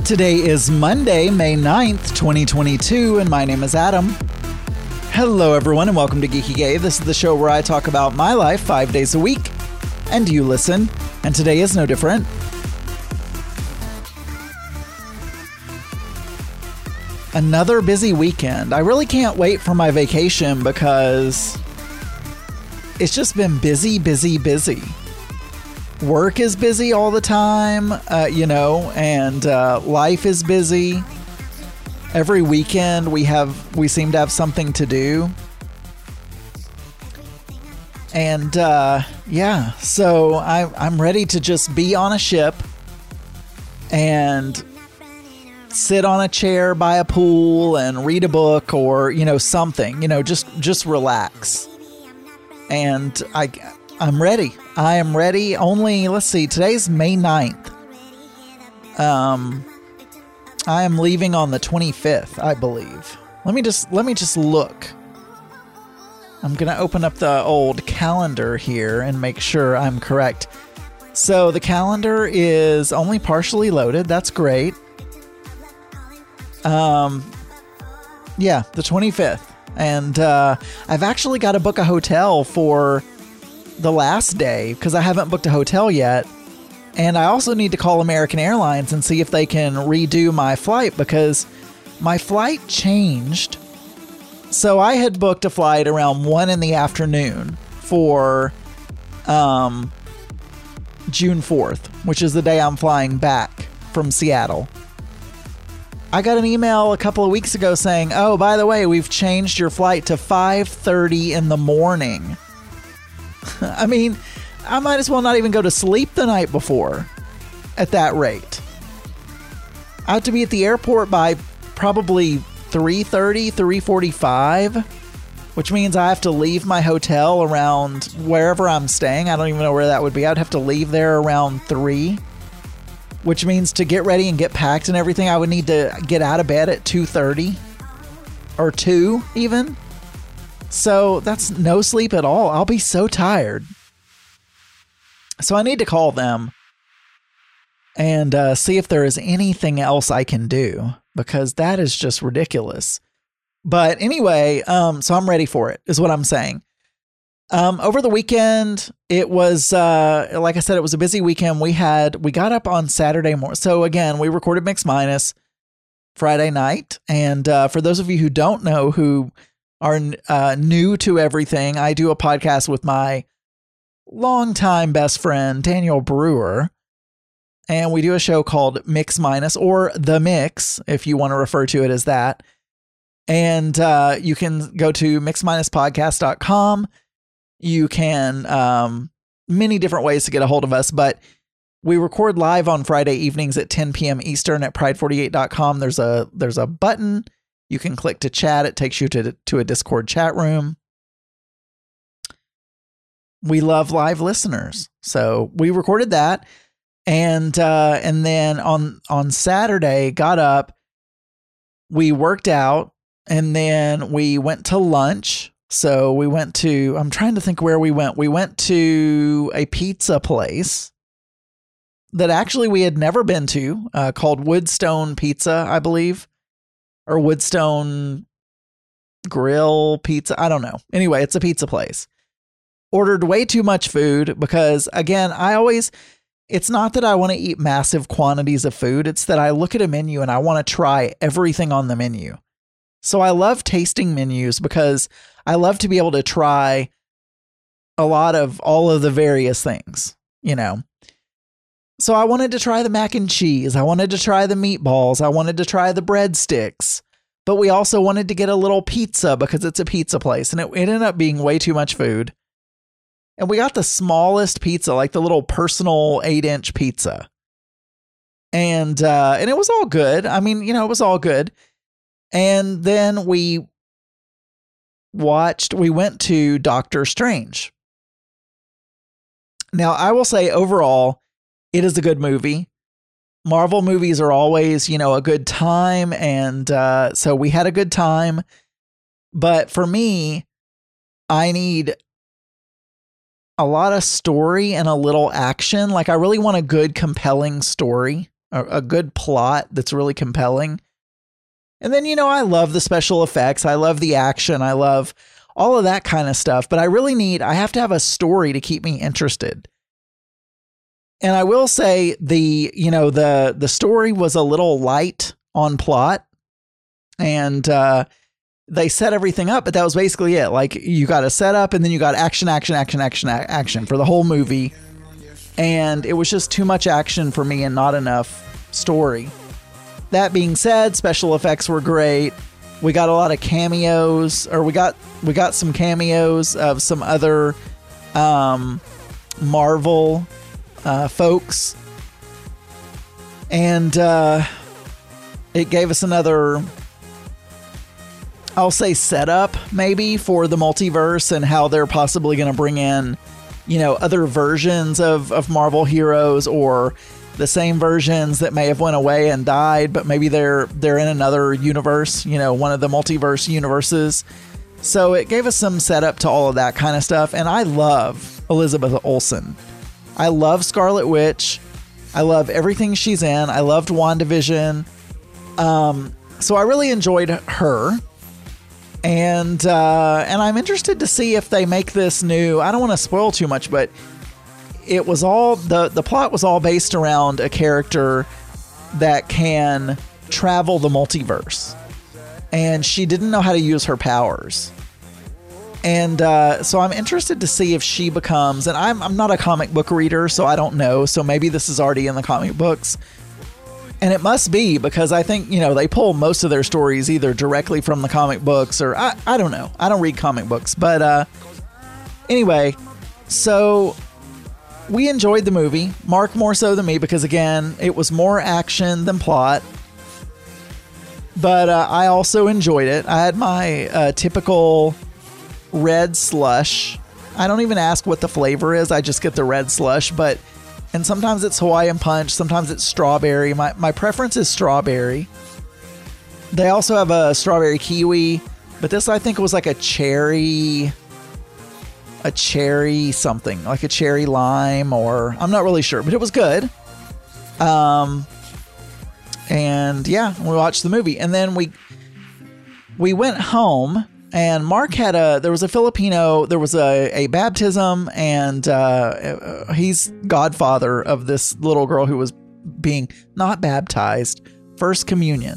Today is Monday, May 9th, 2022, and my name is Adam. Hello, everyone, and welcome to Geeky Gay. This is the show where I talk about my life 5 days a week, and you listen, and today is no different. Another busy weekend. I really can't wait for my vacation because it's just been busy. Work is busy all the time, and life is busy. Every weekend we seem to have something to do. And so I'm ready to just be on a ship and sit on a chair by a pool and read a book or, something, just relax. And I'm ready. I am ready. Only, let's see, today's May 9th. I am leaving on the 25th, I believe. Let me just look. I'm going to open up the old calendar here and make sure I'm correct. So the calendar is only partially loaded. That's great. The 25th. And I've actually got to book a hotel for the last day because I haven't booked a hotel yet. And I also need to call American Airlines and see if they can redo my flight because my flight changed. So I had booked a flight around 1 in the afternoon for June 4th, which is the day I'm flying back from Seattle. I got an email a couple of weeks ago saying, oh, by the way, we've changed your flight to 5:30 in the morning. I mean, I might as well not even go to sleep the night before at that rate. I have to be at the airport by probably 3:30, 3:45, which means I have to leave my hotel around wherever I'm staying. I don't even know where that would be. I'd have to leave there around 3, which means to get ready and get packed and everything, I would need to get out of bed at 2:30 or 2 even. So that's no sleep at all. I'll be so tired. So I need to call them and see if there is anything else I can do because that is just ridiculous. But anyway, so I'm ready for it is what I'm saying. Over the weekend, it was, like I said, it was a busy weekend. We got up on Saturday morning. So again, we recorded Mix Minus Friday night. And for those of you who don't know, who are new to everything, I do a podcast with my longtime best friend, Daniel Brewer. And we do a show called Mix Minus, or The Mix, if you want to refer to it as that. And you can go to mixminuspodcast.com. You can, many different ways to get a hold of us, but we record live on Friday evenings at 10 p.m. Eastern at pride48.com. There's a button you can click to chat. It takes you to a Discord chat room. We love live listeners. So we recorded that. And then on Saturday, got up, we worked out, and then we went to lunch. So we went to, I'm trying to think where we went. We went to a pizza place that actually we had never been to, called Woodstone Pizza, I believe, or Woodstone Grill Pizza. I don't know. Anyway, it's a pizza place. Ordered way too much food because, again, it's not that I want to eat massive quantities of food. It's that I look at a menu and I want to try everything on the menu. So I love tasting menus because I love to be able to try all of the various things, So I wanted to try the mac and cheese. I wanted to try the meatballs. I wanted to try the breadsticks. But we also wanted to get a little pizza because it's a pizza place. And it ended up being way too much food. And we got the smallest pizza, like the little personal 8-inch pizza. And it was all good. I mean, it was all good. And then we went to Doctor Strange. Now, I will say overall, it is a good movie. Marvel movies are always, a good time. And so we had a good time. But for me, I need a lot of story and a little action. Like, I really want a good, compelling story. a good plot that's really compelling. And then, I love the special effects. I love the action. I love all of that kind of stuff. But I have to have a story to keep me interested. And I will say the story was a little light on plot. And they set everything up, but that was basically it. Like, you got a setup and then you got action for the whole movie. And it was just too much action for me and not enough story. That being said, special effects were great. We got a lot of cameos, or we got some cameos of some other Marvel folks. And it gave us another, I'll say, setup maybe for the multiverse and how they're possibly going to bring in, other versions of Marvel heroes, or the same versions that may have went away and died, but maybe they're in another universe, one of the multiverse universes. So it gave us some setup to all of that kind of stuff. And I love Elizabeth Olsen. I love Scarlet Witch. I love everything she's in. I loved WandaVision. So I really enjoyed her. And I'm interested to see if they make this new. I don't want to spoil too much, but it was all the plot was all based around a character that can travel the multiverse, and she didn't know how to use her powers. And so I'm interested to see if she becomes. And I'm not a comic book reader, so I don't know. So maybe this is already in the comic books. And it must be, because I think, they pull most of their stories either directly from the comic books, or I don't know. I don't read comic books. But anyway, so we enjoyed the movie. Mark more so than me, because, again, it was more action than plot. But I also enjoyed it. I had my typical red slush. I don't even ask what the flavor is. I just get the red slush. And sometimes it's Hawaiian Punch. Sometimes it's strawberry. My preference is strawberry. They also have a strawberry kiwi. But this, I think, was like a cherry something. Like a cherry lime, or I'm not really sure. But it was good. And yeah, we watched the movie. And then we went home. And Mark there was a Filipino, there was a baptism, and he's godfather of this little girl who was being not baptized, first communion.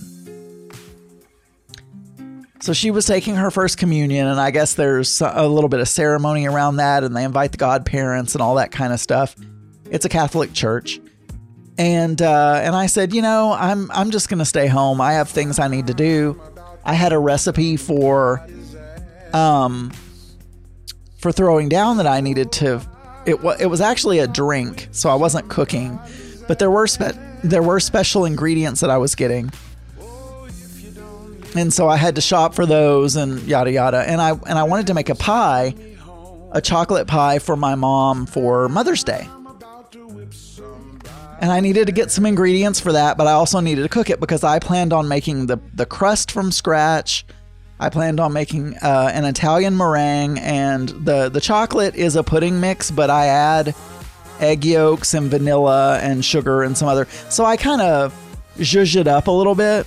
So she was taking her first communion, and I guess there's a little bit of ceremony around that, and they invite the godparents and all that kind of stuff. It's a Catholic church. And I said, I'm just going to stay home. I have things I need to do. I had a recipe for throwing down that I needed to. It was actually a drink, so I wasn't cooking, but there were special ingredients that I was getting, and so I had to shop for those and yada yada. And I wanted to make a chocolate pie for my mom for Mother's Day, and I needed to get some ingredients for that, but I also needed to cook it, because I planned on making the crust from scratch. I planned on making an Italian meringue, and the chocolate is a pudding mix, but I add egg yolks and vanilla and sugar and some other. So I kind of zhuzh it up a little bit.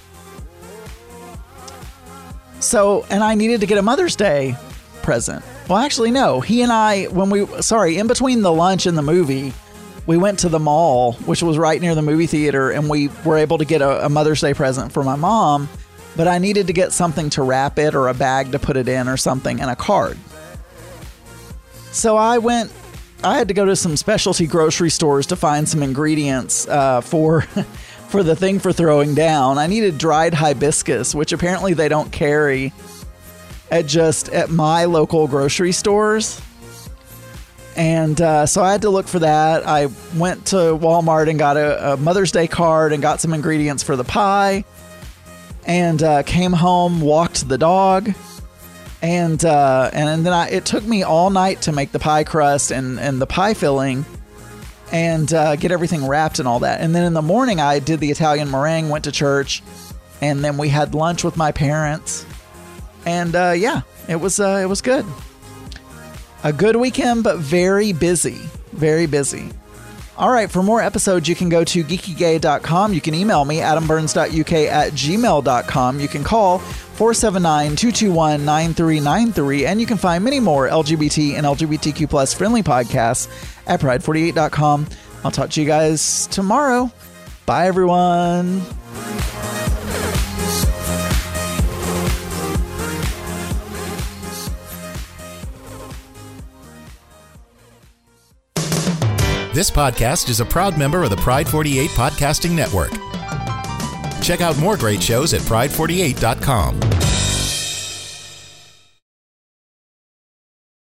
So, and I needed to get a Mother's Day present. Well, actually, no. He and I, in between the lunch and the movie, we went to the mall, which was right near the movie theater, and we were able to get a Mother's Day present for my mom. But I needed to get something to wrap it, or a bag to put it in, or something, and a card. So I had to go to some specialty grocery stores to find some ingredients for the thing for throwing down. I needed dried hibiscus, which apparently they don't carry at my local grocery stores. And so I had to look for that. I went to Walmart and got a Mother's Day card and got some ingredients for the pie. And came home, walked the dog, and then it took me all night to make the pie crust and the pie filling, and get everything wrapped and all that. And then in the morning, I did the Italian meringue, went to church, and then we had lunch with my parents. And yeah, it was good. A good weekend, but very busy, very busy. All right, for more episodes, you can go to geekygay.com. You can email me, adamburns.uk@gmail.com. You can call 479-221-9393, and you can find many more LGBT and LGBTQ plus friendly podcasts at pride48.com. I'll talk to you guys tomorrow. Bye, everyone. This podcast is a proud member of the Pride 48 Podcasting Network. Check out more great shows at pride48.com.